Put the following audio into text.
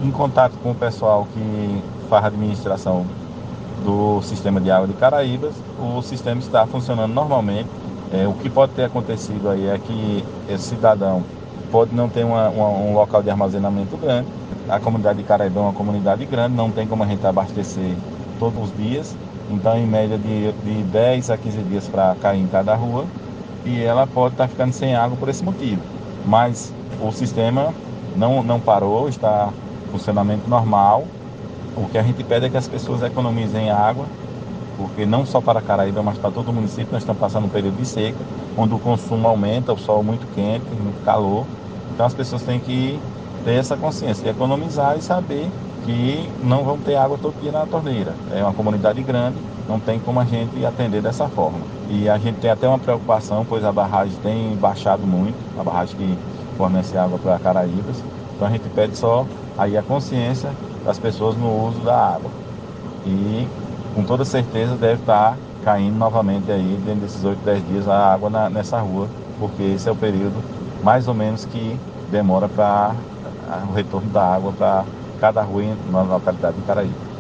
em contato com o pessoal que faz a administração do sistema de água de Caraíbas, o sistema está funcionando normalmente. O que pode ter acontecido aí é que esse cidadão pode não ter um local de armazenamento grande. A comunidade de Caraíba é uma comunidade grande, não tem como a gente abastecer todos os dias. Então, em média de 10 a 15 dias para cair em cada rua. E ela pode estar ficando sem água por esse motivo. Mas o sistema não parou, está em funcionamento normal. O que a gente pede é que as pessoas economizem água, porque não só para Caraíba, mas para todo o município, nós estamos passando um período de seca, onde o consumo aumenta, o sol muito quente, muito calor. Então as pessoas têm que ter essa consciência de economizar e saber que não vão ter água todo dia na torneira. É uma comunidade grande, não tem como a gente atender dessa forma. E a gente tem até uma preocupação, pois a barragem tem baixado muito, a barragem que fornece água para Caraíbas. Então a gente pede só aí a consciência das pessoas no uso da água. E com toda certeza deve estar caindo novamente aí, dentro desses 8, 10 dias, a água nessa rua, porque esse é o período mais ou menos que demora para o retorno da água para cada rua na localidade de Caraíba.